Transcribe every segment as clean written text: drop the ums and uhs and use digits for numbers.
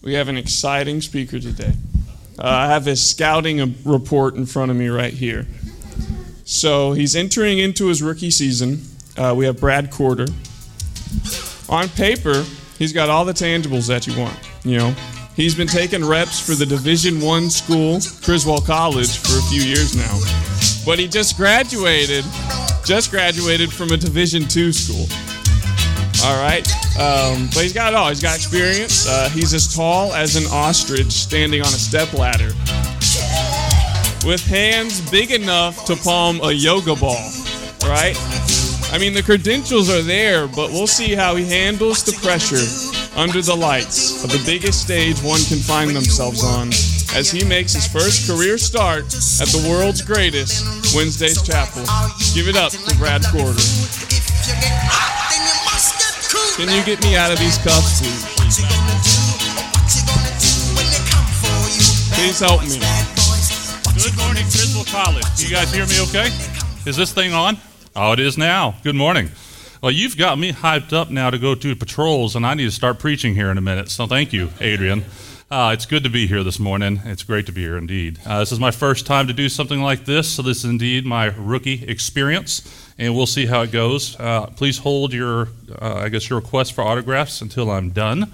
We have an exciting speaker today. I have his scouting report in front of me right here. So he's entering into his rookie season. We have Brad Corder. On paper, he's got all the tangibles that you want. You know, he's been taking reps for the Division I school, Criswell College, for a few years now. But he just graduated from a Division II school. All right, but he's got it all. He's got experience. He's as tall as an ostrich standing on a stepladder, with hands big enough to palm a yoga ball, right? I mean, the credentials are there, but we'll see how he handles the pressure under the lights of the biggest stage one can find themselves on as he makes his first career start at the world's greatest, Wednesday's Chapel. Give it up for Brad Corder. Can you get me out of these cuffs, please? Please help me. Good morning, Criswell College. You guys hear me okay? Is this thing on? Oh, it is now. Good morning. Well, you've got me hyped up now to go to patrols, and I need to start preaching here in a minute. So thank you, Adrian. It's good to be here this morning. It's great to be here indeed. This is my first time to do something like this, so this is indeed my rookie experience, and we'll see how it goes. Please hold your request for autographs until I'm done.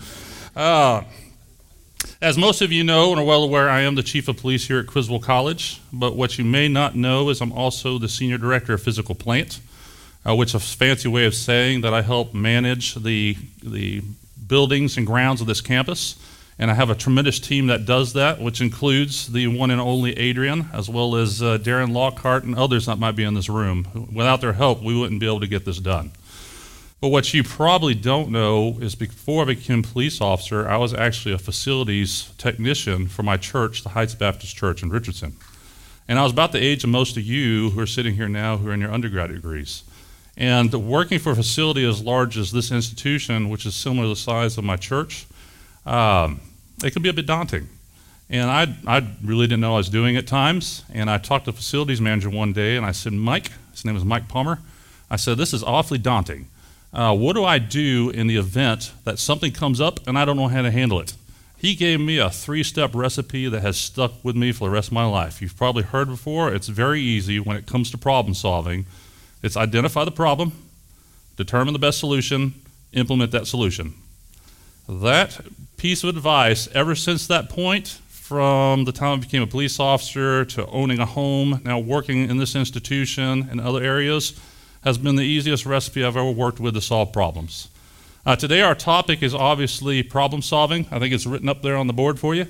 As most of you know and are well aware, I am the chief of police here at Criswell College, but what you may not know is I'm also the senior director of physical plant, which is a fancy way of saying that I help manage the buildings and grounds of this campus. And I have a tremendous team that does that, which includes the one and only Adrian, as well as Darren Lockhart and others that might be in this room. Without their help, we wouldn't be able to get this done. But what you probably don't know is before I became a police officer, I was actually a facilities technician for my church, the Heights Baptist Church in Richardson. And I was about the age of most of you who are sitting here now who are in your undergraduate degrees. And working for a facility as large as this institution, which is similar to the size of my church, it can be a bit daunting. And I really didn't know what I was doing at times. And I talked to the facilities manager one day, and I said, Mike, his name is Mike Palmer, I said, this is awfully daunting. What do I do in the event that something comes up and I don't know how to handle it? He gave me a 3-step recipe that has stuck with me for the rest of my life. You've probably heard before. It's very easy when it comes to problem solving. It's identify the problem, determine the best solution, implement that solution. That piece of advice, ever since that point, from the time I became a police officer to owning a home, now working in this institution and other areas, has been the easiest recipe I've ever worked with to solve problems. Today our topic is obviously problem solving. I think it's written up there on the board for you.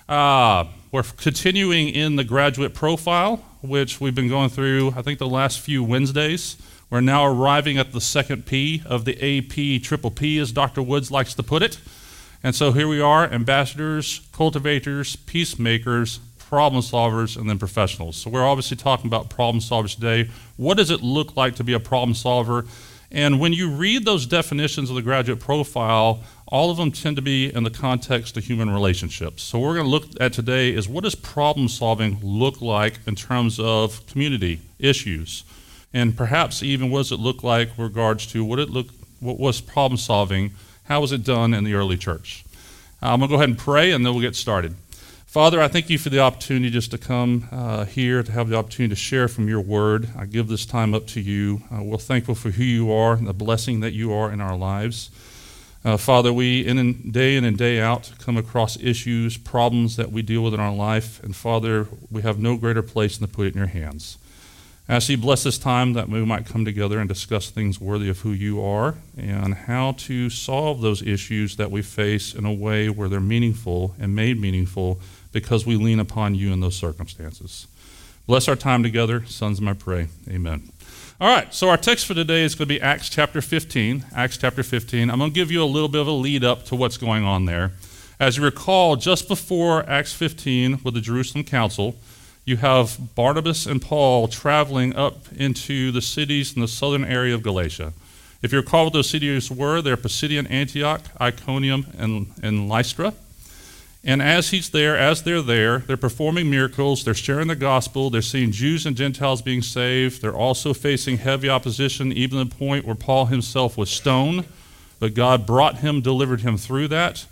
We're continuing in the graduate profile, which we've been going through, I think, the last few Wednesdays. We're now arriving at the second P of the AP triple P, as Dr. Woods likes to put it. And so here we are, ambassadors, cultivators, peacemakers, problem solvers, and then professionals. So we're obviously talking about problem solvers today. What does it look like to be a problem solver? And when you read those definitions of the graduate profile, all of them tend to be in the context of human relationships. So what we're going to look at today is, what does problem solving look like in terms of community issues? And perhaps even what does it look like in regards to what was problem solving, how was it done in the early church? I'm going to go ahead and pray, and then we'll get started. Father, I thank you for the opportunity just to come here, to have the opportunity to share from your word. I give this time up to you. We're thankful for who you are and the blessing that you are in our lives. Father, we in and day out come across issues, problems that we deal with in our life. And Father, we have no greater place than to put it in your hands. I ask you bless this time that we might come together and discuss things worthy of who you are and how to solve those issues that we face in a way where they're meaningful and made meaningful because we lean upon you in those circumstances. Bless our time together. Sons, I pray. Amen. All right, so our text for today is going to be Acts chapter 15. Acts chapter 15. I'm going to give you a little bit of a lead up to what's going on there. As you recall, just before Acts 15 with the Jerusalem Council, you have Barnabas and Paul traveling up into the cities in the southern area of Galatia. If you recall what those cities were, they're Pisidian Antioch, Iconium, and Lystra. And as they're there, they're performing miracles, they're sharing the gospel, they're seeing Jews and Gentiles being saved. They're also facing heavy opposition, even to the point where Paul himself was stoned. But God delivered him through that.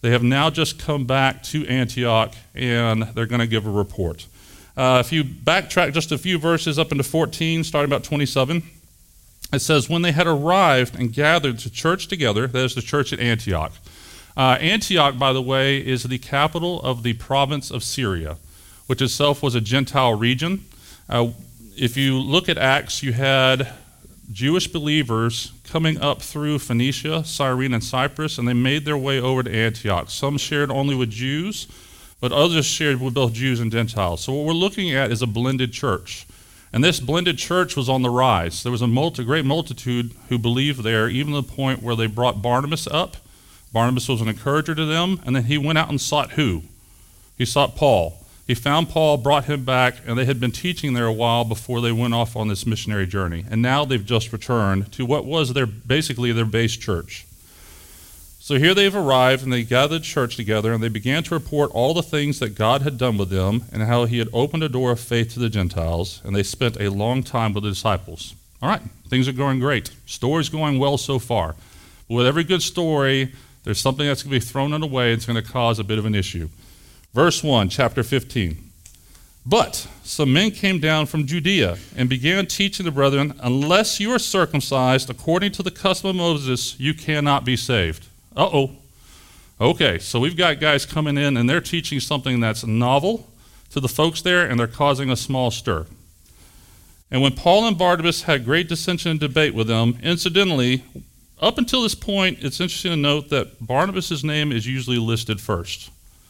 They have now just come back to Antioch, and they're going to give a report. If you backtrack just a few verses up into 14, starting about 27, it says, when they had arrived and gathered to church together, that is the church at Antioch. Antioch, by the way, is the capital of the province of Syria, which itself was a Gentile region. If you look at Acts, you had Jewish believers coming up through Phoenicia, Cyrene, and Cyprus, and they made their way over to Antioch. Some shared only with Jews, but others shared with both Jews and Gentiles. So what we're looking at is a blended church. And this blended church was on the rise. There was a great multitude who believed there, even to the point where they brought Barnabas up. Barnabas was an encourager to them, and then he went out and sought who? He sought Paul. He found Paul, brought him back, and they had been teaching there a while before they went off on this missionary journey. And now they've just returned to what was basically their base church. So here they've arrived, and they gathered church together, and they began to report all the things that God had done with them and how he had opened a door of faith to the Gentiles, and they spent a long time with the disciples. All right, things are going great. Story's going well so far. But with every good story, there's something that's going to be thrown in the way, and it's going to cause a bit of an issue. Verse 1, chapter 15. But some men came down from Judea and began teaching the brethren, unless you are circumcised according to the custom of Moses, you cannot be saved. Uh-oh. Okay, so we've got guys coming in, and they're teaching something that's novel to the folks there, and they're causing a small stir. And when Paul and Barnabas had great dissension and debate with them, incidentally, up until this point, it's interesting to note that Barnabas' name is usually listed first.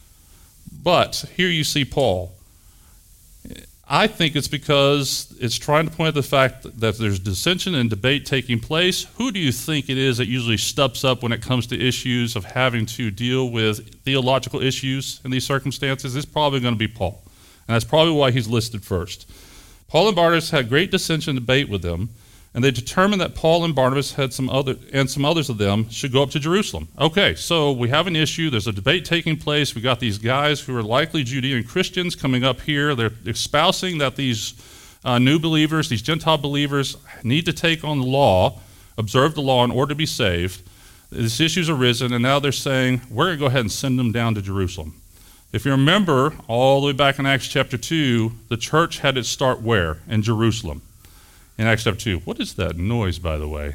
But here you see Paul. I think it's because it's trying to point at the fact that there's dissension and debate taking place. Who do you think it is that usually steps up when it comes to issues of having to deal with theological issues in these circumstances? It's probably going to be Paul. And that's probably why he's listed first. Paul and Barnabas had great dissension and debate with them, and they determined that Paul and Barnabas had some others of them should go up to Jerusalem. Okay, so we have an issue. There's a debate taking place. We got these guys who are likely Judean Christians coming up here. They're espousing that these new believers, these Gentile believers, need to take on the law, observe the law in order to be saved. This issue's arisen, and now they're saying, we're going to go ahead and send them down to Jerusalem. If you remember, all the way back in Acts chapter 2, the church had its start where? In Jerusalem. In Acts chapter 2. What is that noise, by the way?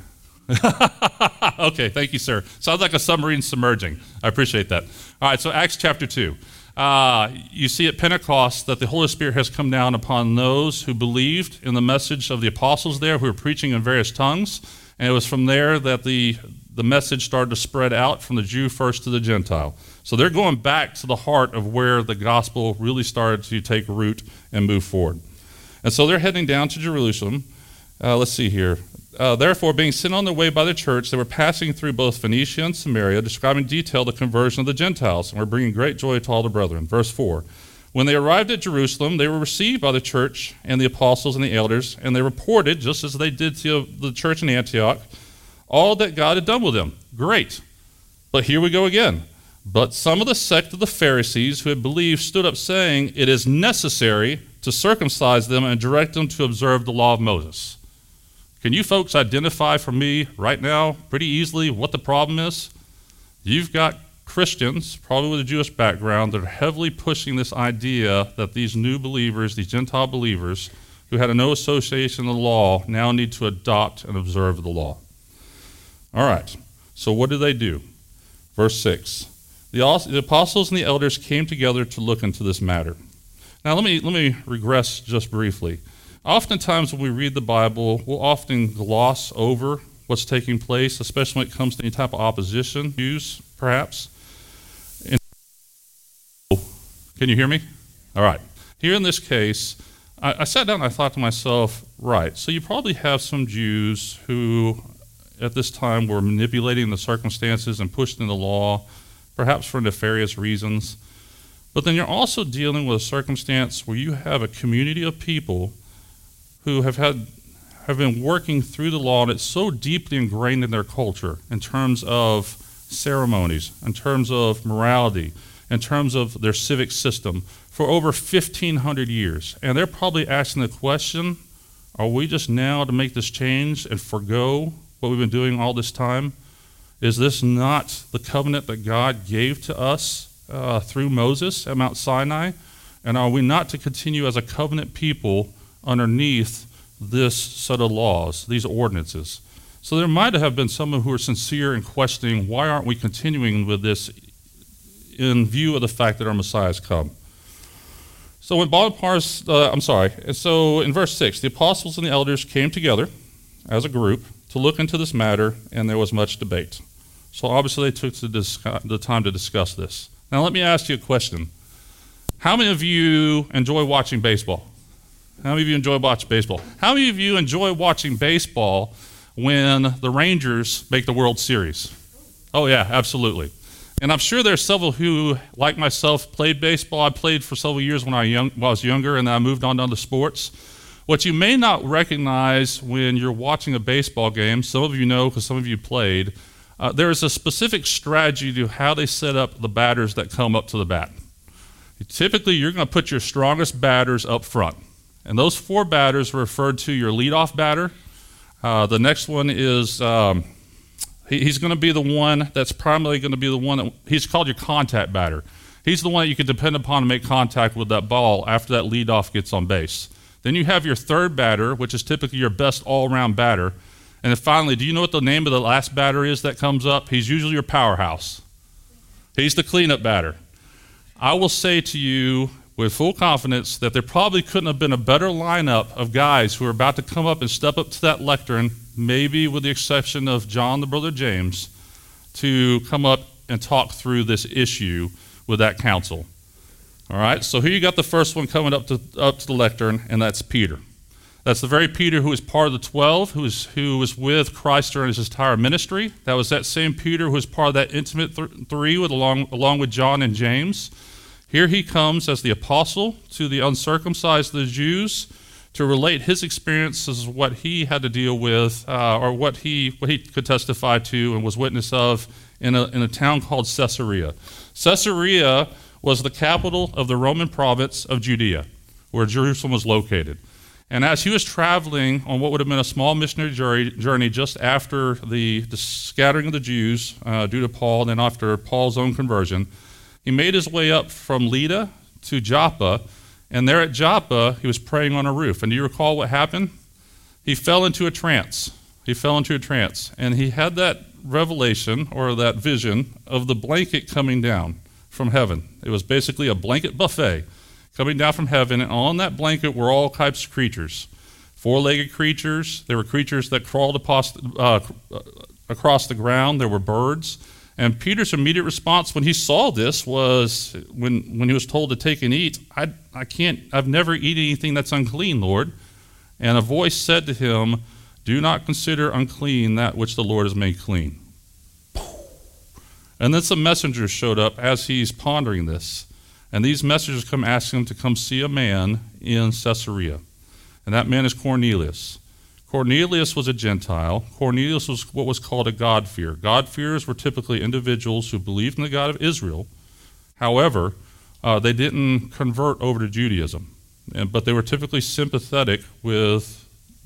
Okay, thank you, sir. Sounds like a submarine submerging. I appreciate that. All right, so Acts chapter 2. You see at Pentecost that the Holy Spirit has come down upon those who believed in the message of the apostles there, who were preaching in various tongues. And it was from there that the message started to spread out from the Jew first to the Gentile. So they're going back to the heart of where the gospel really started to take root and move forward. And so they're heading down to Jerusalem. Let's see here. Therefore, being sent on their way by the church, they were passing through both Phoenicia and Samaria, describing in detail the conversion of the Gentiles, and were bringing great joy to all the brethren. Verse 4. When they arrived at Jerusalem, they were received by the church and the apostles and the elders, and they reported, just as they did to the church in Antioch, all that God had done with them. Great. But here we go again. But some of the sect of the Pharisees who had believed stood up saying, it is necessary to circumcise them and direct them to observe the law of Moses. Can you folks identify for me right now pretty easily what the problem is? You've got Christians, probably with a Jewish background, that are heavily pushing this idea that these new believers, these Gentile believers, who had no association with the law, now need to adopt and observe the law. All right, so what do they do? Verse 6. The apostles and the elders came together to look into this matter. Now let me regress just briefly. Oftentimes when we read the Bible, we'll often gloss over what's taking place, especially when it comes to any type of opposition, Jews perhaps. Can you hear me? All right. Here in this case, I sat down and I thought to myself, right, so you probably have some Jews who at this time were manipulating the circumstances and pushing the law, perhaps for nefarious reasons. But then you're also dealing with a circumstance where you have a community of people who have been working through the law, and it's so deeply ingrained in their culture in terms of ceremonies, in terms of morality, in terms of their civic system for over 1,500 years. And they're probably asking the question, are we just now to make this change and forgo what we've been doing all this time? Is this not the covenant that God gave to us through Moses at Mount Sinai? And are we not to continue as a covenant people underneath this set of laws, these ordinances? So there might have been someone who were sincere in questioning, why aren't we continuing with this in view of the fact that our Messiah has come? So in verse 6, the apostles and the elders came together as a group to look into this matter, and there was much debate. So obviously they took the time to discuss this. Now let me ask you a question. How many of you enjoy watching baseball? How many of you enjoy watching baseball? How many of you enjoy watching baseball when the Rangers make the World Series? Oh yeah, absolutely. And I'm sure there's several who, like myself, played baseball. I played for several years when I was younger, and then I moved on to other sports. What you may not recognize when you're watching a baseball game, some of you know because some of you played, there is a specific strategy to how they set up the batters that come up to the bat. Typically, you're going to put your strongest batters up front. And those 4 batters are referred to your leadoff batter. The next one is, he's going to be the one that's primarily going to be the one that, he's called your contact batter. He's the one that you can depend upon to make contact with that ball after that leadoff gets on base. Then you have your third batter, which is typically your best all-around batter. And then finally, do you know what the name of the last batter is that comes up? He's usually your powerhouse. He's the cleanup batter. I will say to you with full confidence that there probably couldn't have been a better lineup of guys who are about to come up and step up to that lectern, maybe with the exception of John, the brother James, to come up and talk through this issue with that council. All right, so here you got the first one coming up to the lectern, and that's Peter. That's the very Peter who was part of the 12, who was with Christ during his entire ministry. That was that same Peter who was part of that intimate three along with John and James. Here he comes as the apostle to the uncircumcised, the Jews, to relate his experiences, what he had to deal with, or what he could testify to and was witness of in a town called Caesarea. Caesarea was the capital of the Roman province of Judea, where Jerusalem was located. And as he was traveling on what would have been a small missionary journey just after the scattering of the Jews due to Paul, and then after Paul's own conversion, he made his way up from Lydda to Joppa, and there at Joppa, he was praying on a roof. And do you recall what happened? He fell into a trance. And he had that revelation, or that vision, of the blanket coming down from heaven. It was basically a blanket buffet coming down from heaven, and on that blanket were all types of creatures. 4-legged creatures. There were creatures that crawled across the ground. There were birds. And Peter's immediate response when he saw this was, when he was told to take and eat, I've never eaten anything that's unclean, Lord. And a voice said to him, do not consider unclean that which the Lord has made clean. And then some messengers showed up as he's pondering this. And these messengers come asking him to come see a man in Caesarea. And that man is Cornelius. Cornelius was a Gentile. Cornelius was what was called a God-fearer. God-fearers were typically individuals who believed in the God of Israel. However, they didn't convert over to Judaism, but they were typically sympathetic with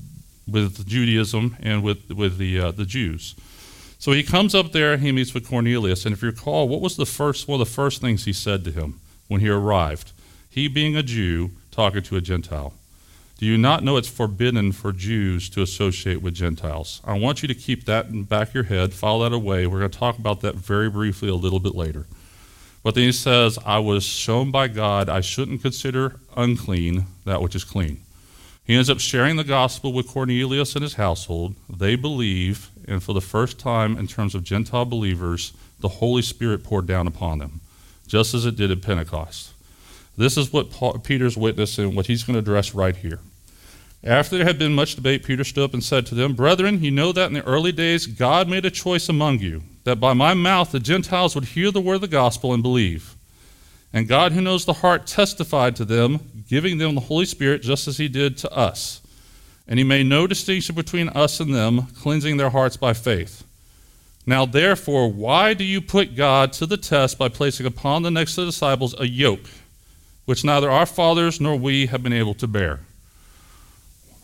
Judaism and with the Jews. So he comes up there and he meets with Cornelius. And if you recall, what was one of the first things he said to him when he arrived? He, being a Jew, talking to a Gentile. Do you not know it's forbidden for Jews to associate with Gentiles? I want you to keep that in the back of your head, file that away. We're going to talk about that very briefly a little bit later. But then he says, I was shown by God I shouldn't consider unclean that which is clean. He ends up sharing the gospel with Cornelius and his household. They believe, and for the first time in terms of Gentile believers, the Holy Spirit poured down upon them, just as it did at Pentecost. This is what Peter's witness and what he's going to address right here. After there had been much debate, Peter stood up and said to them, Brethren, you know that in the early days God made a choice among you, that by my mouth the Gentiles would hear the word of the gospel and believe. And God, who knows the heart, testified to them, giving them the Holy Spirit just as he did to us. And he made no distinction between us and them, cleansing their hearts by faith. Now therefore, why do you put God to the test by placing upon the necks of the disciples a yoke, which neither our fathers nor we have been able to bear?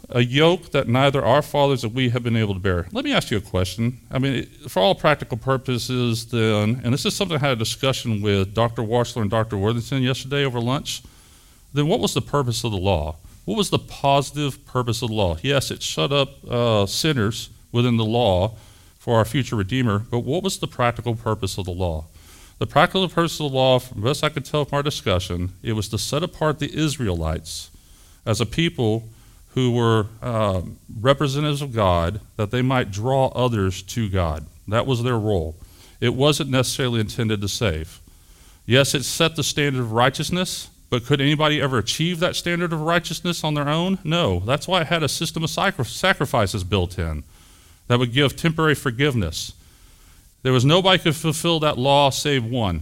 a yoke that neither our fathers or we have been able to bear. Let me ask you a question. I mean, for all practical purposes then, and this is something I had a discussion with Dr. Washler and Dr. Worthington yesterday over lunch, then what was the purpose of the law? What was the positive purpose of the law? Yes, it shut up sinners within the law for our future Redeemer, but what was the practical purpose of the law? The practical purpose of the law, from best I could tell from our discussion, it was to set apart the Israelites as a people who were representatives of God, that they might draw others to God. That was their role. It wasn't necessarily intended to save. Yes, it set the standard of righteousness, but could anybody ever achieve that standard of righteousness on their own? No. That's why it had a system of sacrifices built in that would give temporary forgiveness. There was nobody who could fulfill that law save one,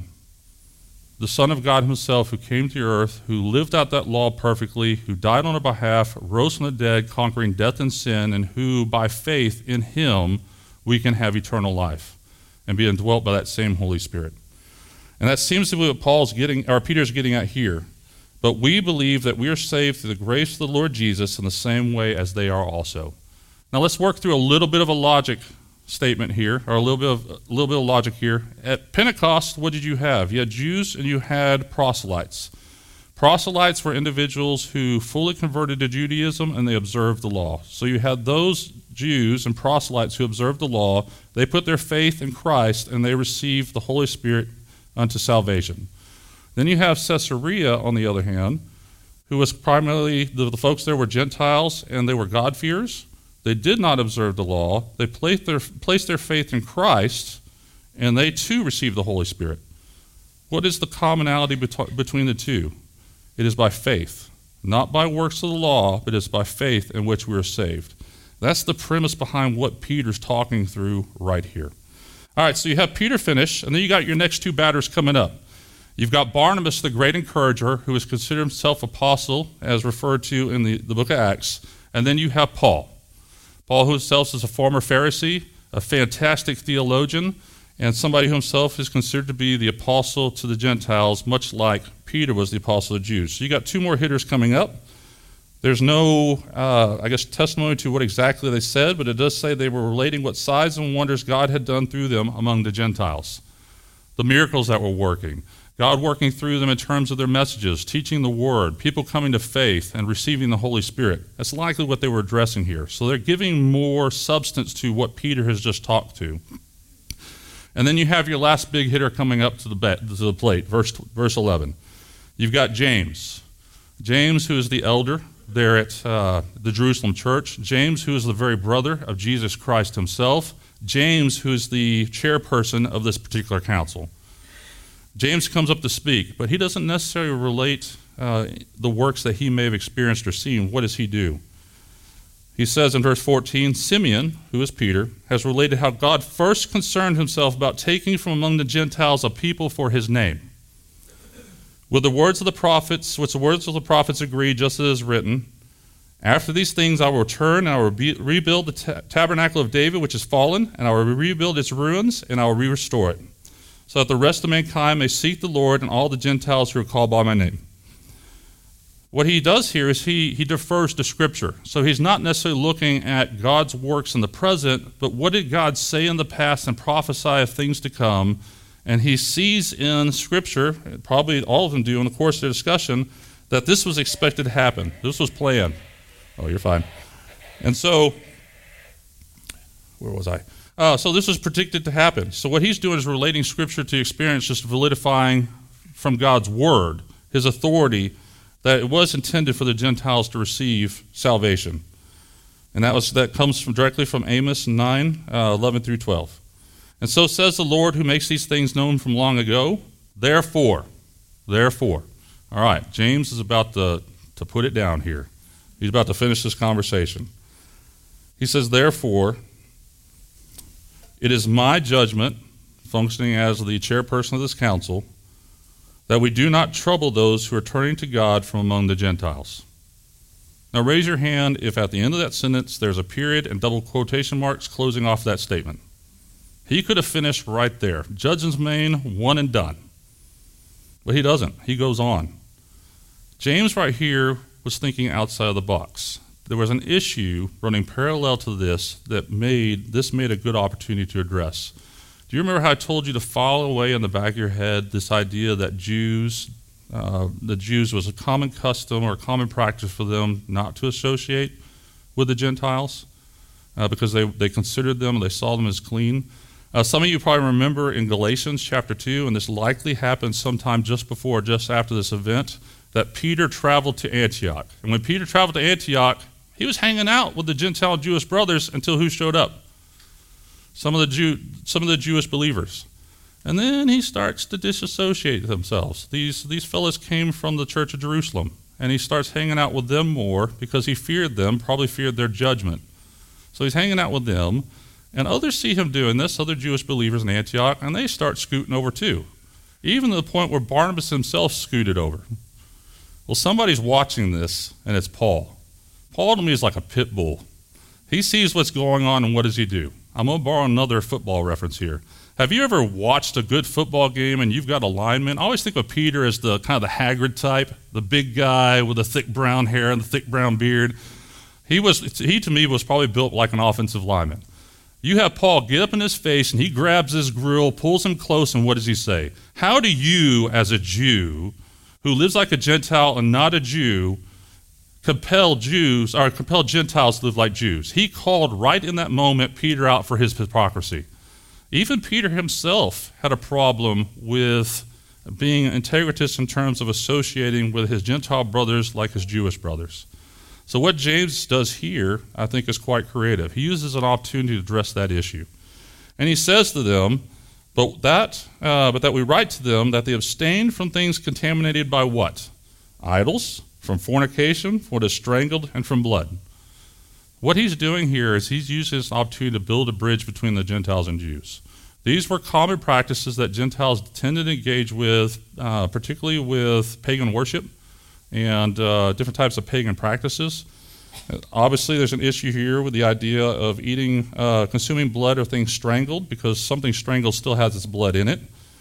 the Son of God himself, who came to earth, who lived out that law perfectly, who died on our behalf, rose from the dead, conquering death and sin, and who, by faith in him, we can have eternal life and be indwelt by that same Holy Spirit. And that seems to be what Peter's getting at here. But we believe that we are saved through the grace of the Lord Jesus in the same way as they are also. Now let's work through a little bit of a logic statement here, or a little bit of logic here. At Pentecost, what did you have? You had Jews and you had proselytes. Proselytes were individuals who fully converted to Judaism and they observed the law. So you had those Jews and proselytes who observed the law. They put their faith in Christ and they received the Holy Spirit unto salvation. Then you have Caesarea, on the other hand, who was primarily, the folks there were Gentiles and they were God-fearers. They did not observe the law. They placed their faith in Christ, and they too received the Holy Spirit. What is the commonality between the two? It is by faith, not by works of the law, but it's by faith in which we are saved. That's the premise behind what Peter's talking through right here. All right, so you have Peter finish, and then you got your next two batters coming up. You've got Barnabas, the great encourager, who is considered himself apostle, as referred to in the book of Acts, and then you have Paul. Paul himself is a former Pharisee, a fantastic theologian, and somebody who himself is considered to be the apostle to the Gentiles, much like Peter was the apostle of the Jews. So you got two more hitters coming up. There's no, testimony to what exactly they said, but it does say they were relating what signs and wonders God had done through them among the Gentiles. The miracles that were working. God working through them in terms of their messages, teaching the word, people coming to faith and receiving the Holy Spirit. That's likely what they were addressing here. So they're giving more substance to what Peter has just talked to. And then you have your last big hitter coming up to the plate, verse 11. You've got James. James, who is the elder there at the Jerusalem church. James, who is the very brother of Jesus Christ himself. James, who is the chairperson of this particular council. James comes up to speak, but he doesn't necessarily relate the works that he may have experienced or seen. What does he do? He says in verse 14, Simeon, who is Peter, has related how God first concerned himself about taking from among the Gentiles a people for his name. With the words of the prophets agree, just as it is written, after these things I will return, and I will rebuild the tabernacle of David, which is fallen, and I will rebuild its ruins, and I will restore it, so that the rest of mankind may seek the Lord and all the Gentiles who are called by my name. What he does here is he defers to Scripture. So he's not necessarily looking at God's works in the present, but what did God say in the past and prophesy of things to come? And he sees in Scripture, probably all of them do in the course of the discussion, that this was expected to happen. This was planned. Oh, you're fine. And so, where was I? So this was predicted to happen. So what he's doing is relating Scripture to experience, just validifying from God's Word, his authority, that it was intended for the Gentiles to receive salvation. And that comes directly from Amos 9, 11 through 12. And so says the Lord who makes these things known from long ago, therefore. All right, James is about to put it down here. He's about to finish this conversation. He says, therefore, it is my judgment, functioning as the chairperson of this council, that we do not trouble those who are turning to God from among the Gentiles. Now raise your hand if at the end of that sentence there's a period and double quotation marks closing off that statement. He could have finished right there. Judgment's main, one and done. But he doesn't. He goes on. James right here was thinking outside of the box. there was an issue running parallel to this that made a good opportunity to address. Do you remember how I told you to file away in the back of your head this idea that the Jews was a common custom or a common practice for them not to associate with the Gentiles because they considered them, they saw them as clean? Some of you probably remember in Galatians chapter 2, and this likely happened sometime just after this event, that Peter traveled to Antioch. And when Peter traveled to Antioch, he was hanging out with the Gentile Jewish brothers until who showed up? Some of the Jewish believers. And then he starts to disassociate themselves. These fellows came from the church of Jerusalem, and he starts hanging out with them more because he feared them, probably feared their judgment. So he's hanging out with them, and others see him doing this, other Jewish believers in Antioch, and they start scooting over too, even to the point where Barnabas himself scooted over. Well, somebody's watching this, and it's Paul. Paul to me is like a pit bull. He sees what's going on, and what does he do? I'm going to borrow another football reference here. Have you ever watched a good football game and you've got a lineman? I always think of Peter as the kind of the haggard type, the big guy with the thick brown hair and the thick brown beard. He to me was probably built like an offensive lineman. You have Paul get up in his face and he grabs his grill, pulls him close, and what does he say? How do you, as a Jew who lives like a Gentile and not a Jew, compel Gentiles to live like Jews? He called right in that moment Peter out for his hypocrisy. Even Peter himself had a problem with being integritous in terms of associating with his Gentile brothers like his Jewish brothers. So what James does here, I think, is quite creative. He uses an opportunity to address that issue. And he says to them, but that we write to them that they abstain from things contaminated by what? Idols, from fornication, from what is strangled, and from blood. What he's doing here is he's using this opportunity to build a bridge between the Gentiles and Jews. These were common practices that Gentiles tended to engage with, particularly with pagan worship and different types of pagan practices. Obviously, there's an issue here with the idea of consuming blood or things strangled, because something strangled still has its blood in it,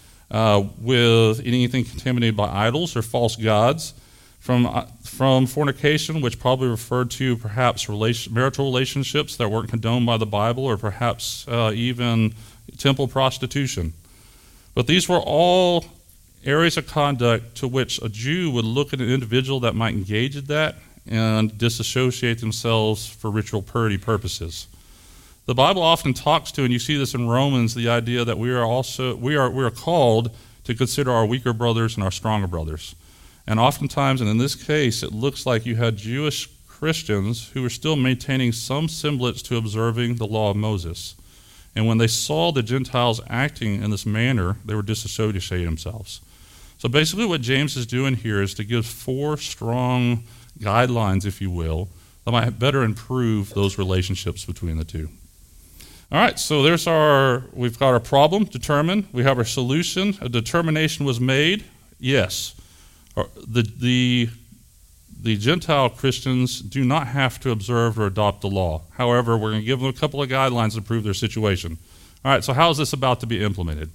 with eating anything contaminated by idols or false gods, from fornication, which probably referred to perhaps marital relationships that weren't condoned by the Bible, or perhaps even temple prostitution. But these were all areas of conduct to which a Jew would look at an individual that might engage in that and disassociate themselves for ritual purity purposes. The Bible often talks to, and you see this in Romans, the idea that we are called to consider our weaker brothers and our stronger brothers. And oftentimes, and in this case, it looks like you had Jewish Christians who were still maintaining some semblance to observing the law of Moses. And when they saw the Gentiles acting in this manner, they were disassociating themselves. So basically what James is doing here is to give 4 strong guidelines, if you will, that might better improve those relationships between the two. All right, so we've got our problem determined. We have our solution. A determination was made. Yes. The Gentile Christians do not have to observe or adopt the law. However, we're going to give them a couple of guidelines to prove their situation. All right, so how is this about to be implemented?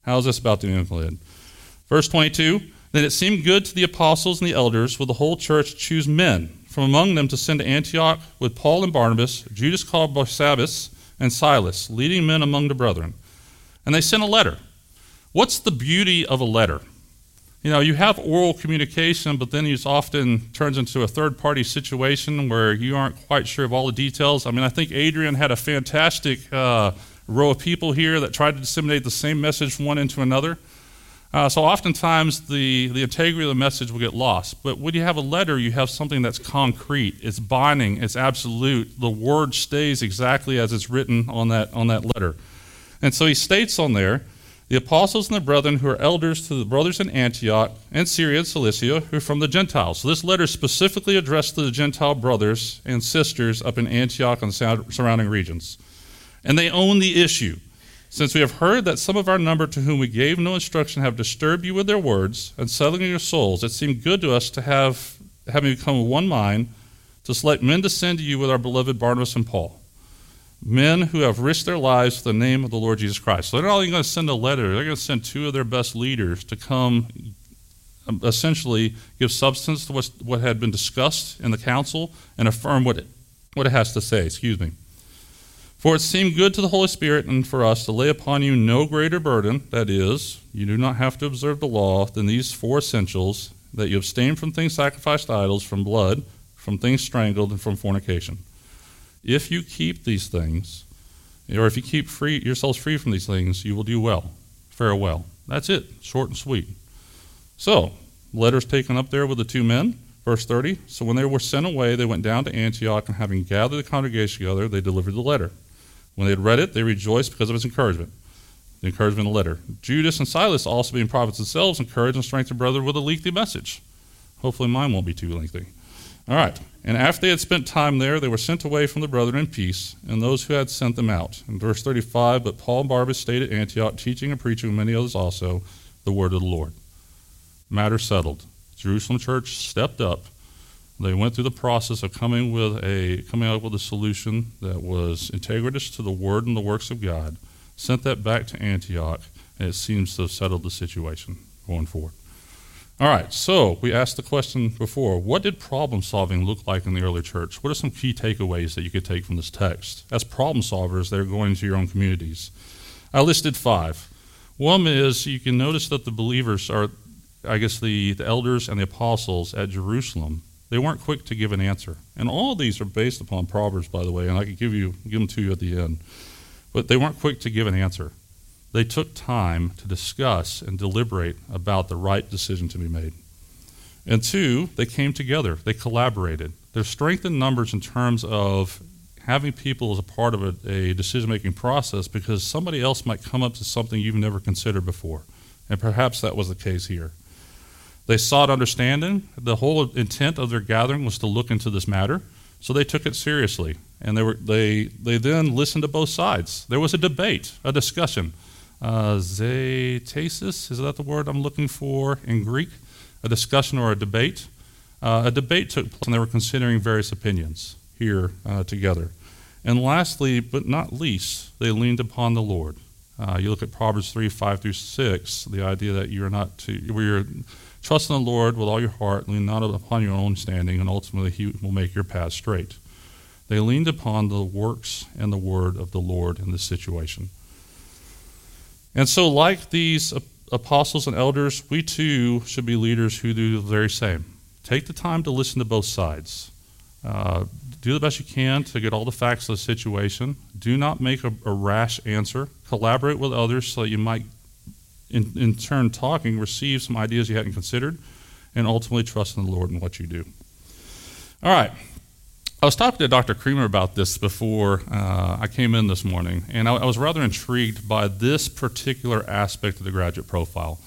Verse 22, then it seemed good to the apostles and the elders with the whole church to choose men from among them to send to Antioch with Paul and Barnabas, Judas called Barsabbas, and Silas, leading men among the brethren. And they sent a letter. What's the beauty of a letter? You know, you have oral communication, but then it often turns into a third-party situation where you aren't quite sure of all the details. I mean, I think Adrian had a fantastic row of people here that tried to disseminate the same message from one into another. So oftentimes the integrity of the message will get lost. But when you have a letter, you have something that's concrete, it's binding, it's absolute. The word stays exactly as it's written on that letter. And so he states on there, the apostles and the brethren who are elders to the brothers in Antioch and Syria and Cilicia, who are from the Gentiles. So this letter is specifically addressed to the Gentile brothers and sisters up in Antioch and the surrounding regions. And they own the issue. Since we have heard that some of our number to whom we gave no instruction have disturbed you with their words and settling in your souls, it seemed good to us to having become of one mind, to select men to send to you with our beloved Barnabas and Paul. Men who have risked their lives for the name of the Lord Jesus Christ. So they're not only going to send a letter, they're going to send 2 of their best leaders to come essentially give substance to what had been discussed in the council and affirm what what it has to say, For it seemed good to the Holy Spirit and for us to lay upon you no greater burden, that is, you do not have to observe the law, than these 4 essentials, that you abstain from things sacrificed to idols, from blood, from things strangled, and from fornication. If you keep these things, or if you keep yourselves free from these things, you will do well. Farewell. That's it, short and sweet. So, letters taken up there with the 2 men. Verse 30, so when they were sent away, they went down to Antioch, and having gathered the congregation together, they delivered the letter. When they had read it, they rejoiced because of its encouragement, the encouragement of the letter. Judas and Silas, also being prophets themselves, encouraged and strengthened brother with a lengthy message. Hopefully mine won't be too lengthy. All right, and after they had spent time there, they were sent away from the brethren in peace, and those who had sent them out. In verse 35, but Paul and Barnabas stayed at Antioch, teaching and preaching, and many others also, the word of the Lord. Matter settled. Jerusalem church stepped up. They went through the process of coming up with a solution that was integritous to the word and the works of God, sent that back to Antioch, and it seems to have settled the situation going forward. All right, so we asked the question before, what did problem solving look like in the early church? What are some key takeaways that you could take from this text? As problem solvers, they're going into your own communities. I listed 5. One is you can notice that the believers are, the elders and the apostles at Jerusalem, they weren't quick to give an answer. And all of these are based upon Proverbs, by the way, and I could give them to you at the end. But they weren't quick to give an answer. They took time to discuss and deliberate about the right decision to be made. And 2, they came together. They collaborated. There's strength in numbers in terms of having people as a part of a decision-making process, because somebody else might come up to something you've never considered before. And perhaps that was the case here. They sought understanding. The whole intent of their gathering was to look into this matter, so they took it seriously. And they then listened to both sides. There was a debate, a discussion. Zetesis, is that the word I'm looking for in Greek? A discussion or a debate. A debate took place, and they were considering various opinions here together. And lastly, but not least, they leaned upon the Lord. You look at Proverbs 3:5-6, the idea that you're trust in the Lord with all your heart, lean not upon your own understanding, and ultimately He will make your path straight. They leaned upon the works and the word of the Lord in this situation. And so, like these apostles and elders, we too should be leaders who do the very same. Take the time to listen to both sides. Do the best you can to get all the facts of the situation. Do not make a rash answer. Collaborate with others so that you might, in turn talking, receive some ideas you hadn't considered, and ultimately trust in the Lord in what you do. All right. I was talking to Dr. Creamer about this before I came in this morning, and I was rather intrigued by this particular aspect of the graduate profile.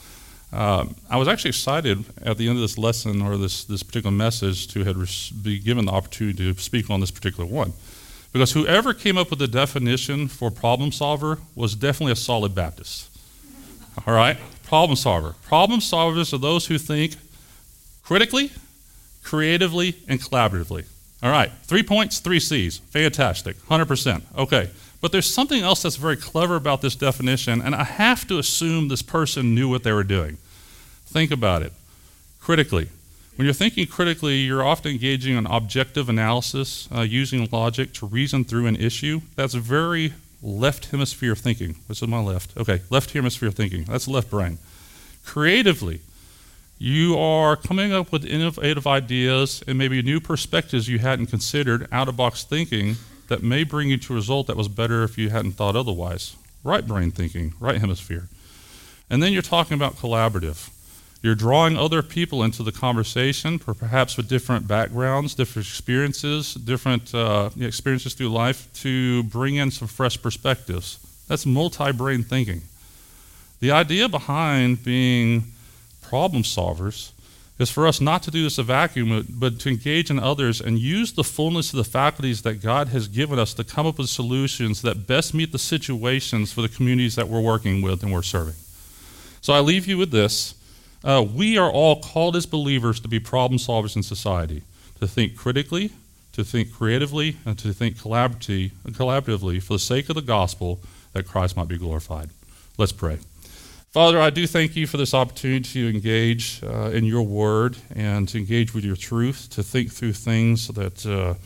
I was actually excited at the end of this lesson or this particular message to be given the opportunity to speak on this particular one, because whoever came up with the definition for problem solver was definitely a solid Baptist. All right? Problem solver. Problem solvers are those who think critically, creatively, and collaboratively. All right, 3 points, 3 C's. Fantastic, 100%. Okay, but there's something else that's very clever about this definition, and I have to assume this person knew what they were doing. Think about it. Critically. When you're thinking critically, you're often engaging in objective analysis, using logic to reason through an issue. That's very left hemisphere thinking. This is my left. Okay, left hemisphere thinking. That's left brain. Creatively, you are coming up with innovative ideas and maybe new perspectives you hadn't considered, out-of-box thinking that may bring you to a result that was better if you hadn't thought otherwise. Right brain thinking, right hemisphere. And then you're talking about collaborative. You're drawing other people into the conversation, perhaps with different backgrounds, different experiences, different experiences through life, to bring in some fresh perspectives. That's multi-brain thinking. The idea behind being problem solvers is for us not to do this in a vacuum, but to engage in others and use the fullness of the faculties that God has given us to come up with solutions that best meet the situations for the communities that we're working with and we're serving. So I leave you with this. We are all called as believers to be problem solvers in society, to think critically, to think creatively, and to think collaboratively for the sake of the gospel, that Christ might be glorified. Let's pray. Father, I do thank you for this opportunity to engage in your word and to engage with your truth, to think through things that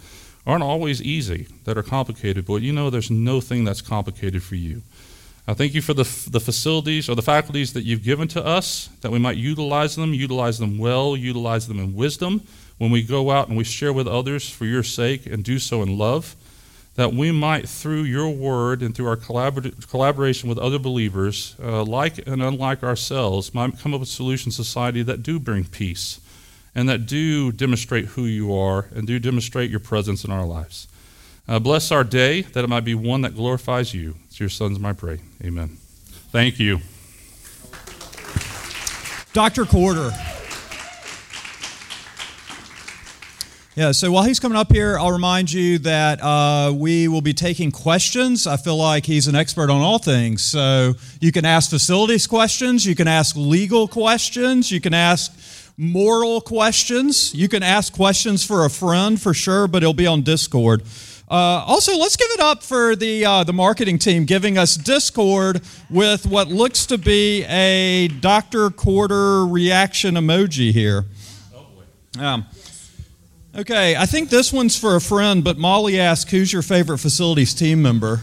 aren't always easy, that are complicated, but you know there's no thing that's complicated for you. I thank you for the facilities or the faculties that you've given to us, that we might utilize them well, utilize them in wisdom when we go out and we share with others for your sake and do so in love, that we might, through your word and through our collaboration with other believers, like and unlike ourselves, might come up with solutions in society that do bring peace and that do demonstrate who you are and do demonstrate your presence in our lives. Bless our day, that it might be one that glorifies you. It's your sons, I pray. Amen. Thank you. Dr. Corder. Yeah, so while he's coming up here, I'll remind you that we will be taking questions. I feel like he's an expert on all things. So you can ask facilities questions, you can ask legal questions, you can ask moral questions, you can ask questions for a friend for sure, but it'll be on Discord. Also, let's give it up for the marketing team giving us Discord with what looks to be a Dr. Corder reaction emoji here. Okay, I think this one's for a friend, but Molly asked, who's your favorite facilities team member?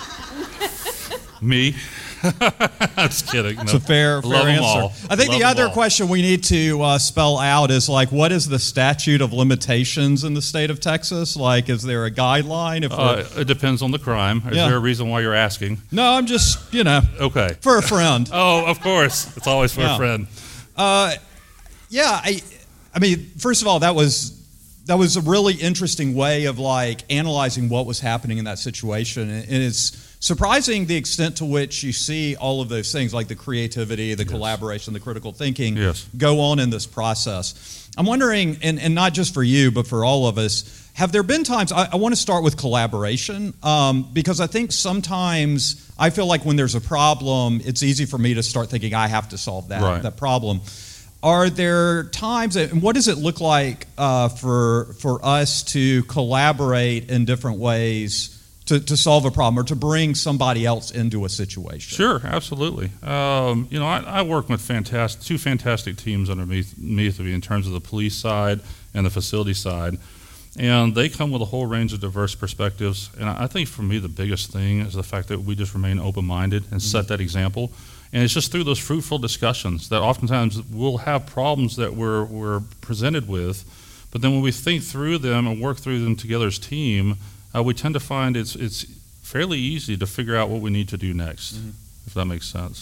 Me. Just kidding. It's a fair answer. All. I think the other question we need to spell out is like, what is the statute of limitations in the state of Texas? Like, is there a guideline? It depends on the crime. Is there a reason why you're asking? No, I'm just, okay, for a friend. Oh, of course. It's always for a friend. I mean, first of all, that was a really interesting way of like analyzing what was happening in that situation, and it's surprising the extent to which you see all of those things, like the creativity, the collaboration, the critical thinking, go on in this process. I'm wondering, and not just for you, but for all of us, have there been times, I want to start with collaboration, because I think sometimes I feel like when there's a problem, it's easy for me to start thinking I have to solve that problem. Are there times, and what does it look like for us to collaborate in different ways to solve a problem or to bring somebody else into a situation? Sure, absolutely. I work with two fantastic teams underneath me in terms of the police side and the facility side, and they come with a whole range of diverse perspectives. And I think for me the biggest thing is the fact that we just remain open-minded and set that example. And it's just through those fruitful discussions that oftentimes we'll have problems that we're presented with, but then when we think through them and work through them together as a team, we tend to find it's fairly easy to figure out what we need to do next, if that makes sense.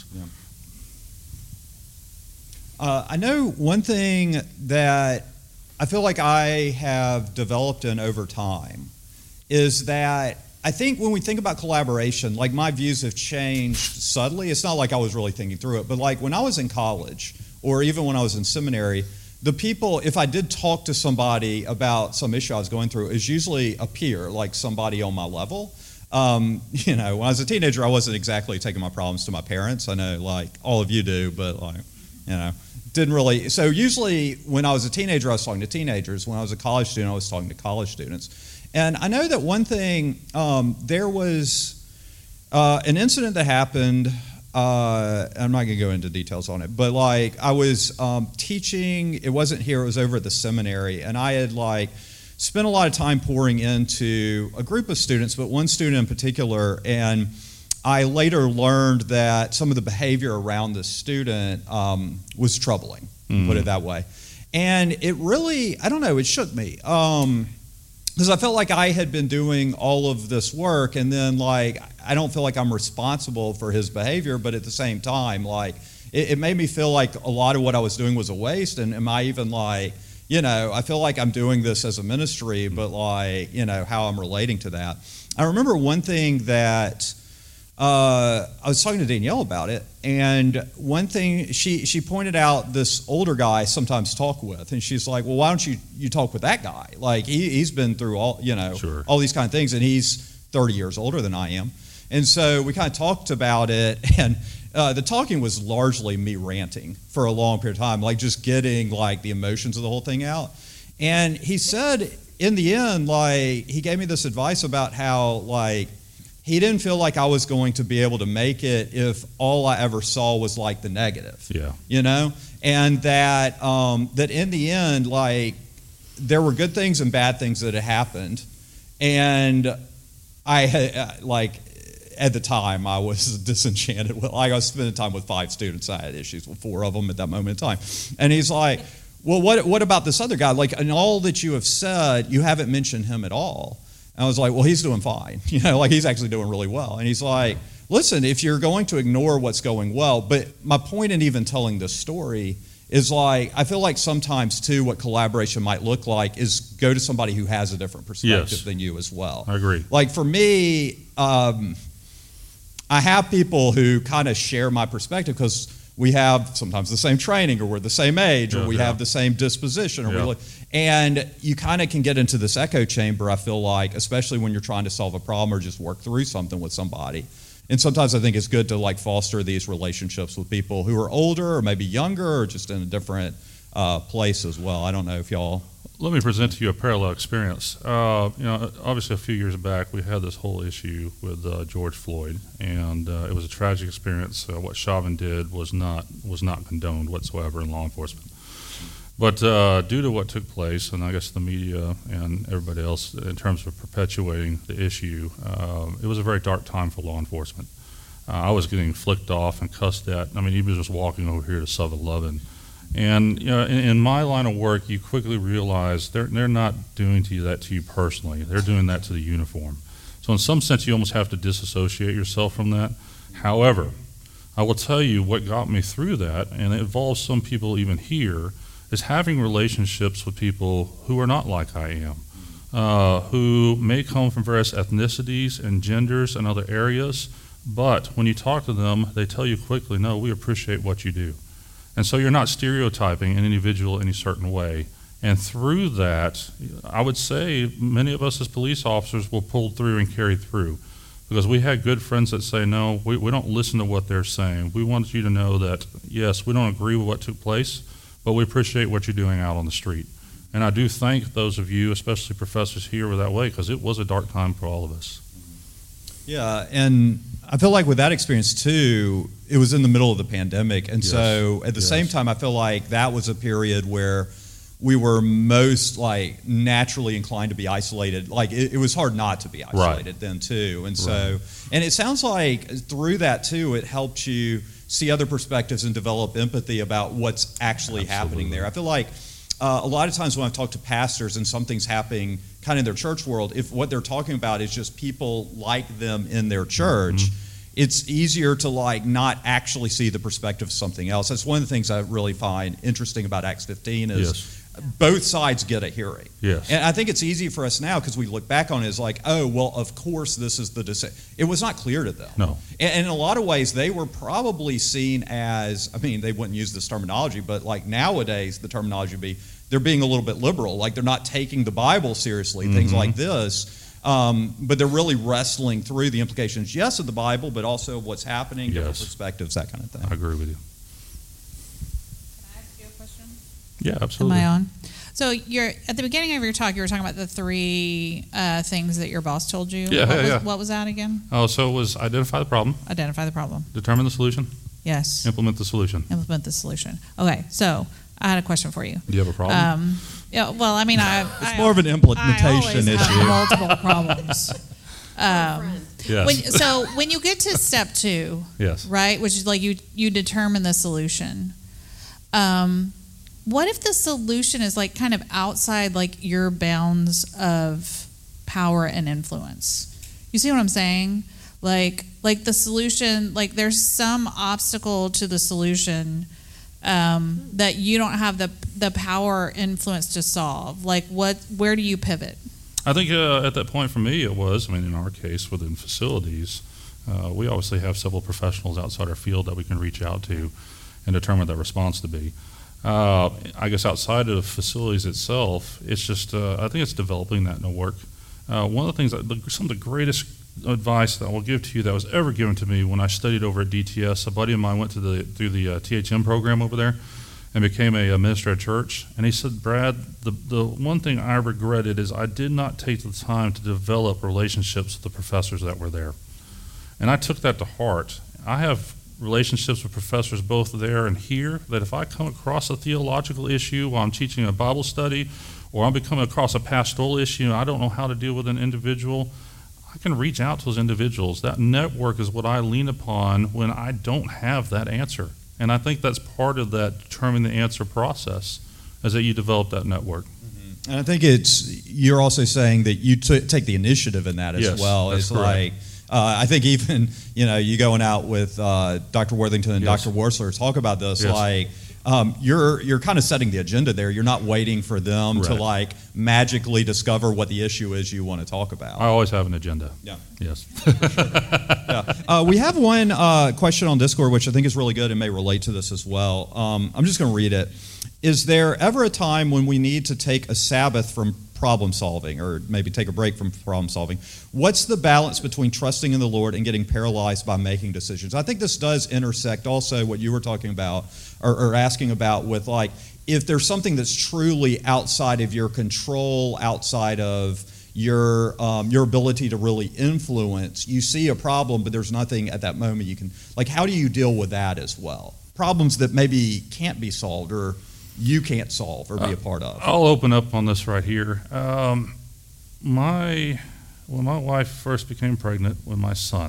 Yeah. I know one thing that I feel like I have developed in over time is that I think when we think about collaboration, like my views have changed subtly. It's not like I was really thinking through it, but like when I was in college or even when I was in seminary, the people, if I did talk to somebody about some issue I was going through, is usually a peer, like somebody on my level. When I was a teenager, I wasn't exactly taking my problems to my parents. I know like all of you do, but didn't really. So usually when I was a teenager, I was talking to teenagers. When I was a college student, I was talking to college students. And I know that one thing, there was an incident that happened, I'm not going to go into details on it, but like I was teaching, it wasn't here, it was over at the seminary, and I had like spent a lot of time pouring into a group of students, but one student in particular, and I later learned that some of the behavior around this student was troubling, put it that way. And it really, I don't know, it shook me. Because I felt like I had been doing all of this work, and then like I don't feel like I'm responsible for his behavior, but at the same time, like it made me feel like a lot of what I was doing was a waste. And am I even like, I feel like I'm doing this as a ministry, but like, how I'm relating to that. I remember one thing that I was talking to Danielle about it, and one thing she pointed out this older guy I sometimes talk with, and she's like, well, why don't you talk with that guy? Like he's been through all all these kind of things, and he's 30 years older than I am. And so we kind of talked about it, and the talking was largely me ranting for a long period of time, like just getting like the emotions of the whole thing out. And he said in the end, like he gave me this advice about how like he didn't feel like I was going to be able to make it if all I ever saw was like the negative. Yeah. And that that in the end, like there were good things and bad things that had happened, And I had, like, at the time, I was disenchanted with, like, I was spending time with 5 students. I had issues with 4 of them at that moment in time. And he's like, well, what about this other guy? Like, in all that you have said, you haven't mentioned him at all. And I was like, well, he's doing fine. Like, he's actually doing really well. And he's like, listen, if you're going to ignore what's going well, but my point in even telling this story is, like, I feel like sometimes, too, what collaboration might look like is go to somebody who has a different perspective than you as well. I agree. Like, for me, I have people who kind of share my perspective because we have sometimes the same training, or we're the same age, or we have the same disposition, or and you kind of can get into this echo chamber, I feel like, especially when you're trying to solve a problem or just work through something with somebody. And sometimes I think it's good to, like, foster these relationships with people who are older or maybe younger or just in a different place as well. I don't know if y'all... Let me present to you a parallel experience. Obviously a few years back we had this whole issue with George Floyd, and it was a tragic experience. What Chauvin did was not condoned whatsoever in law enforcement. But due to what took place, and I guess the media and everybody else in terms of perpetuating the issue, it was a very dark time for law enforcement. I was getting flicked off and cussed at. I mean, he was just walking over here to 7-Eleven. And in my line of work, you quickly realize they're not doing that to you personally. They're doing that to the uniform. So in some sense, you almost have to disassociate yourself from that. However, I will tell you what got me through that, and it involves some people even here, is having relationships with people who are not like I am, who may come from various ethnicities and genders and other areas, but when you talk to them, they tell you quickly, no, we appreciate what you do. And so you're not stereotyping an individual in any certain way. And through that, I would say many of us as police officers will pull through and carry through, because we had good friends that say, no, we don't listen to what they're saying. We want you to know that, yes, we don't agree with what took place, but we appreciate what you're doing out on the street. And I do thank those of you, especially professors here, were that way, because it was a dark time for all of us. Yeah, and I feel like with that experience too, it was in the middle of the pandemic, and so at the same time, I feel like that was a period where we were most, like, naturally inclined to be isolated. Like, it was hard not to be isolated then too, and so, and it sounds like through that too, it helped you see other perspectives and develop empathy about what's actually happening there. I feel like a lot of times when I've talked to pastors and something's happening kind of in their church world, if what they're talking about is just people like them in their church, it's easier to, like, not actually see the perspective of something else. That's one of the things I really find interesting about Acts 15 is both sides get a hearing. Yes. And I think it's easy for us now because we look back on it as like, oh, well, of course this is the decision. It was not clear to them. No. And in a lot of ways, they were probably seen as, I mean, they wouldn't use this terminology, but like nowadays the terminology would be they're being a little bit liberal, like they're not taking the Bible seriously, things like this. But they're really wrestling through the implications, yes, of the Bible, but also of what's happening, different perspectives, that kind of thing. I agree with you. Can I ask you a question? Yeah, absolutely. Am I on? So you're at the beginning of your talk, you were talking about the 3 things that your boss told you. What was that again? Oh, so it was identify the problem. Identify the problem. Determine the solution. Yes. Implement the solution. Implement the solution. Okay, so I had a question for you. Do you have a problem? Yeah, well, I mean, it's more of an implementation issue. Have multiple problems. Yes. So when you get to step 2, yes, right, which is like you determine the solution. What if the solution is like kind of outside like your bounds of power and influence? You see what I'm saying? Like the solution, like there's some obstacle to the solution that you don't have the power or influence to solve. Like where do you pivot? I think at that point for me it was, I mean, in our case within facilities, we obviously have several professionals outside our field that we can reach out to and determine that response to be. I guess outside of facilities itself, it's just, I think it's developing that network. One of the things, some of the greatest advice that I will give to you that was ever given to me when I studied over at DTS, a buddy of mine went through the THM program over there and became a minister at church. And he said, Brad, the one thing I regretted is I did not take the time to develop relationships with the professors that were there. And I took that to heart. I have relationships with professors both there and here, that if I come across a theological issue while I'm teaching a Bible study, or I'm coming across a pastoral issue and I don't know how to deal with an individual, I can reach out to those individuals. That network is what I lean upon when I don't have that answer. And I think that's part of that determining the answer process, is that you develop that network. Mm-hmm. And I think you're also saying that you take the initiative in that as well. That's it's correct. like, I think even, you going out with Dr. Worthington and Yes. Dr. Worsler talk about this, Yes. like, you're kind of setting the agenda there. You're not waiting for them to Right. like magically discover what the issue is you want to talk about. I always have an agenda. Yeah. Yes. Yeah. We have one question on Discord, which I think is really good and may relate to this as well. I'm just going to read it. Is there ever a time when we need to take a Sabbath from problem solving, or maybe take a break from problem solving? What's the balance between trusting in the Lord and getting paralyzed by making decisions? I think this does intersect also what you were talking about or asking about with, like, if there's something that's truly outside of your control, outside of your ability to really influence. You see a problem, but there's nothing at that moment you can, like, how do you deal with that as well? Problems that maybe can't be solved or you can't solve or be a part of. I'll open up on this right here. When my wife first became pregnant with my son,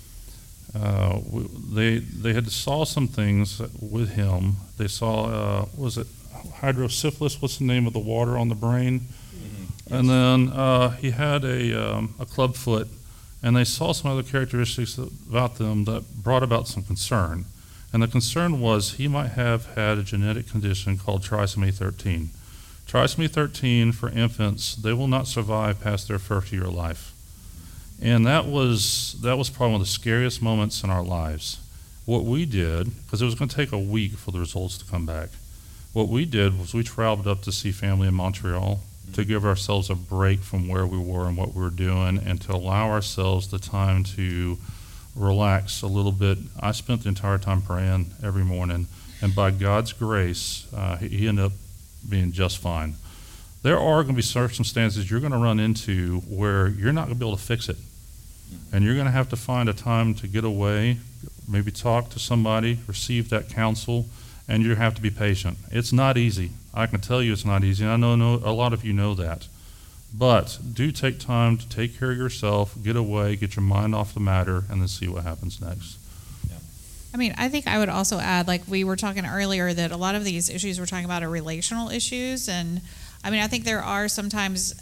they had saw some things with him. They saw, was it hydrocephalus? What's the name of the water on the brain? Mm-hmm. And then he had a club foot, and they saw some other characteristics about them that brought about some concern. And the concern was he might have had a genetic condition called trisomy 13. Trisomy 13 for infants, they will not survive past their first year of life. And that was probably one of the scariest moments in our lives. What we did, because it was going to take a week for the results to come back, what we did was we traveled up to see family in Montreal to give ourselves a break from where we were and what we were doing, and to allow ourselves the time to relax a little bit. I spent the entire time praying every morning, and by God's grace, he ended up being just fine. There are going to be circumstances you're going to run into where you're not going to be able to fix it, and you're going to have to find a time to get away, maybe talk to somebody, receive that counsel, and you have to be patient. It's not easy. I can tell you it's not easy, and I know a lot of you know that. But do take time to take care of yourself, get away, get your mind off the matter, and then see what happens next. Yeah. I mean, I think I would also add, like we were talking earlier, that a lot of these issues we're talking about are relational issues. And I mean, I think there are sometimes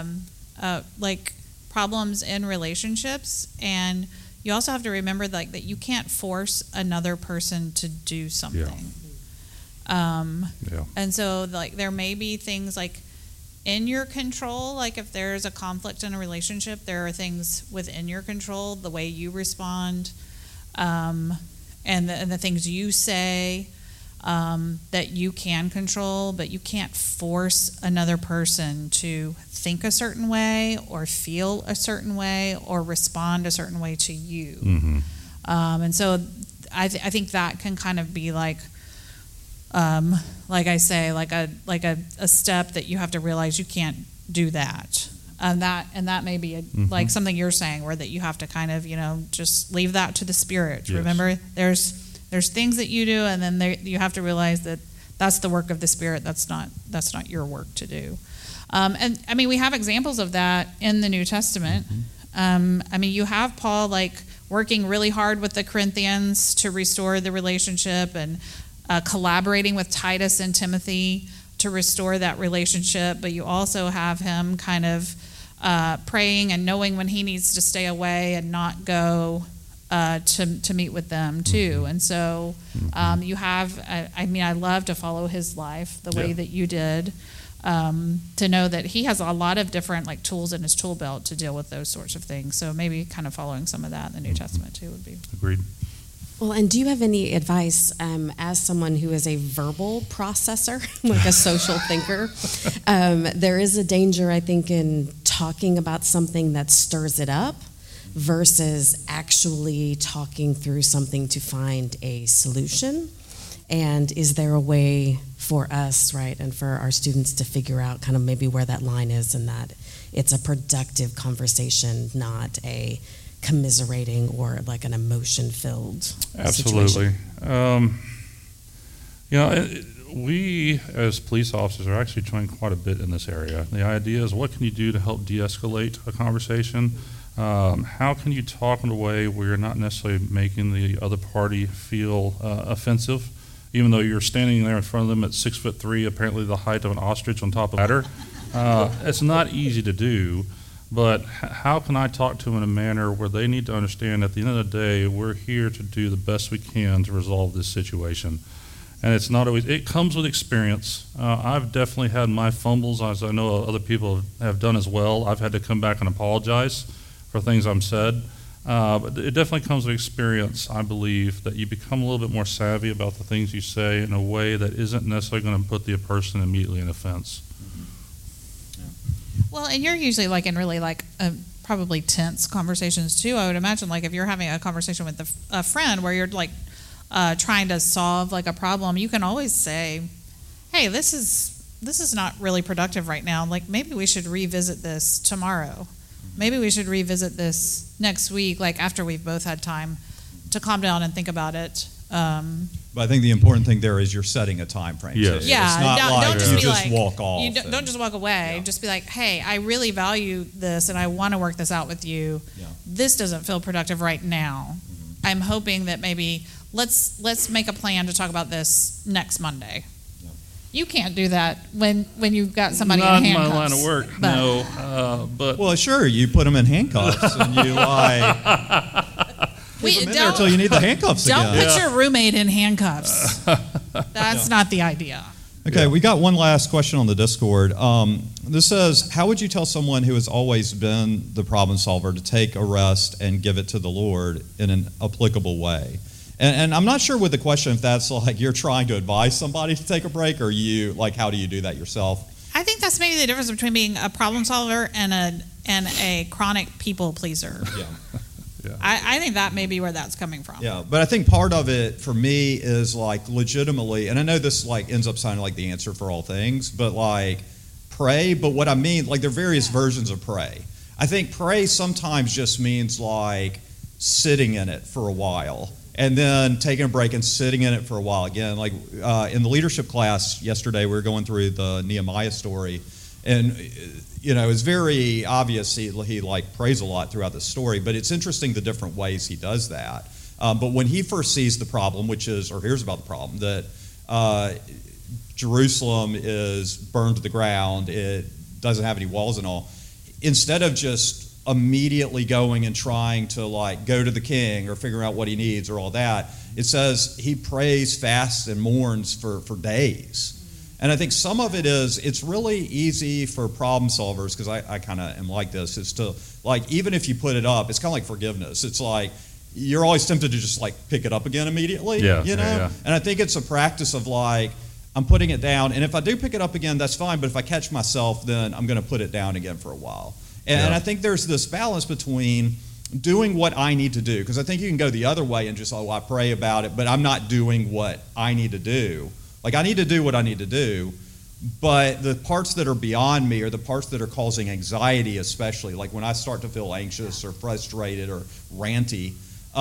like problems in relationships. And you also have to remember like that you can't force another person to do something. Yeah. And so like there may be things like in your control, like if there's a conflict in a relationship, there are things within your control, the way you respond, and the things you say that you can control, but you can't force another person to think a certain way or feel a certain way or respond a certain way to you. Mm-hmm. And so I think that can kind of be like I say, like a step that you have to realize you can't do that. And that may be like something you're saying, where that you have to kind of, just leave that to the Spirit. Yes. Remember, there's things that you do, and then you have to realize that that's the work of the Spirit. That's not your work to do. And I mean, we have examples of that in the New Testament. I mean, you have Paul like working really hard with the Corinthians to restore the relationship, and collaborating with Titus and Timothy to restore that relationship. But you also have him kind of praying and knowing when he needs to stay away and not go to meet with them too. And so you have, I mean, I love to follow his life the way that you did, to know that he has a lot of different like tools in his tool belt to deal with those sorts of things. So maybe kind of following some of that in the New Testament too would be. Agreed. Well, and do you have any advice as someone who is a verbal processor, like a social thinker? There is a danger, I think, in talking about something that stirs it up versus actually talking through something to find a solution. And is there a way for us, right, and for our students to figure out kind of maybe where that line is, and that it's a productive conversation, not a commiserating or like an emotion-filled Absolutely. situation? We as police officers are actually trained quite a bit in this area. The idea is, what can you do to help de-escalate a conversation? How can you talk in a way where you're not necessarily making the other party feel offensive, even though you're standing there in front of them at 6'3", apparently the height of an ostrich on top of a ladder? It's not easy to do, but how can I talk to them in a manner where they need to understand at the end of the day, we're here to do the best we can to resolve this situation. And it's not always, it comes with experience. I've definitely had my fumbles, as I know other people have done as well. I've had to come back and apologize for things I've said. But it definitely comes with experience, I believe, that you become a little bit more savvy about the things you say in a way that isn't necessarily going to put the person immediately in offense. Well, and you're usually like in really like probably tense conversations too. I would imagine, like if you're having a conversation with a friend where you're like trying to solve like a problem, you can always say, "Hey, this is not really productive right now. Like maybe we should revisit this tomorrow. Maybe we should revisit this next week, like after we've both had time to calm down and think about it." But I think the important thing there is you're setting a time frame. Yes. Too. Yeah, it's not don't like just you be just like, walk off. You don't just walk away. Yeah. Just be like, "Hey, I really value this, and I want to work this out with you. Yeah. This doesn't feel productive right now. I'm hoping that maybe let's make a plan to talk about this next Monday." Yeah. You can't do that when you've got somebody Not in in my handcuffs. line of work, but- no. But Well, sure, you put them in handcuffs and you like keep them in there until you need the handcuffs Don't again. put your roommate in handcuffs. That's not the idea. Okay, we got one last question on the Discord. This says, how would you tell someone who has always been the problem solver to take a rest and give it to the Lord in an applicable way? And I'm not sure with the question if that's like you're trying to advise somebody to take a break, or you like how do you do that yourself? I think that's maybe the difference between being a problem solver and a chronic people pleaser. Yeah. I think that may be where that's coming from. Yeah, but I think part of it for me is like legitimately, and I know this like ends up sounding like the answer for all things, but like pray. But what I mean, like there are various versions of pray. I think pray sometimes just means like sitting in it for a while and then taking a break and sitting in it for a while again. Like in the leadership class yesterday, we were going through the Nehemiah story, and you know, it's very obvious he like prays a lot throughout the story, but it's interesting the different ways he does that. But when he first sees the problem, hears about the problem, that Jerusalem is burned to the ground, it doesn't have any walls and all, instead of just immediately going and trying to like go to the king or figure out what he needs or all that, it says he prays, fasts, and mourns for days. And I think some of it is, it's really easy for problem solvers, because I kind of am like this, is to, like, even if you put it up, it's kind of like forgiveness. It's like, you're always tempted to just, like, pick it up again immediately, you know? Yeah. And I think it's a practice of, like, I'm putting it down, and if I do pick it up again, that's fine, but if I catch myself, then I'm going to put it down again for a while. And I think there's this balance between doing what I need to do, because I think you can go the other way and just, I pray about it, but I'm not doing what I need to do. Like, I need to do what I need to do, but the parts that are beyond me, or the parts that are causing anxiety especially, like when I start to feel anxious or frustrated or ranty,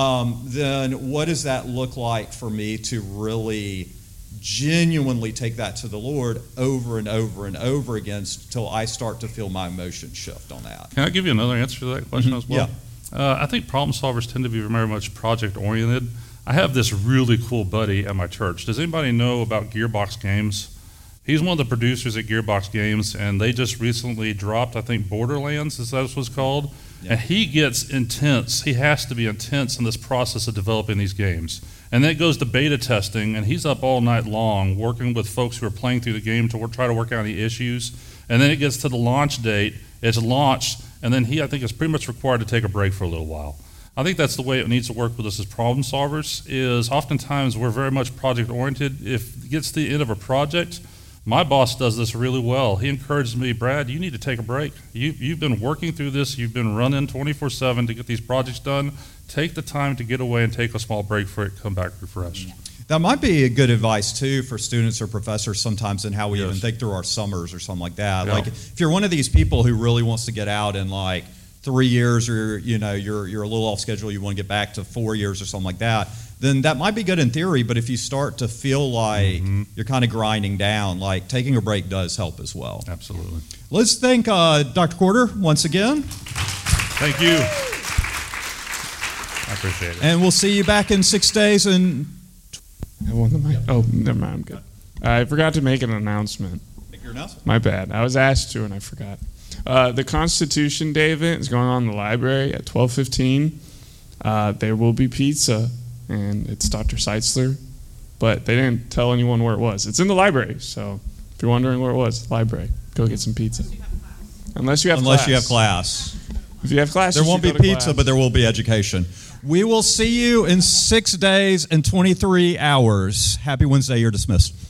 then what does that look like for me to really genuinely take that to the Lord over and over and over again until I start to feel my emotions shift on that? Can I give you another answer to that question as well? Yeah. I think problem solvers tend to be very much project-oriented. I have this really cool buddy at my church. Does anybody know about Gearbox Games? He's one of the producers at Gearbox Games, and they just recently dropped, I think, Borderlands, is that what it's called? Yeah. And he gets intense. He has to be intense in this process of developing these games. And then it goes to beta testing, and he's up all night long working with folks who are playing through the game to try to work out any issues. And then it gets to the launch date. It's launched, and then he, I think, is pretty much required to take a break for a little while. I think that's the way it needs to work with us as problem solvers, is oftentimes we're very much project-oriented. If it gets to the end of a project, my boss does this really well. He encourages me, Brad, you need to take a break. You've been working through this. You've been running 24/7 to get these projects done. Take the time to get away and take a small break for it, come back refreshed. That might be a good advice, too, for students or professors sometimes in how we even think through our summers or something like that. Yeah. Like, if you're one of these people who really wants to get out and, like, 3 years, or you're a little off schedule, you want to get back to 4 years or something like that, then that might be good in theory. But if you start to feel like you're kind of grinding down, like taking a break does help as well. Absolutely. Let's thank Dr. Quarter once again. Thank you. I appreciate it. And we'll see you back in 6 days. And Oh, never mind. I'm good. I forgot to make an announcement. make your announcement. My bad. I was asked to and I forgot. The Constitution Day event is going on in the library at 12:15. There will be pizza, and it's Dr. Seitzler, but they didn't tell anyone where it was. It's in the library, so if you're wondering where it was, library, go get some pizza. Unless you have class. If you have class, There you won't should be go to pizza, class. but there will be education. We will see you in 6 days and 23 hours. Happy Wednesday. You're dismissed.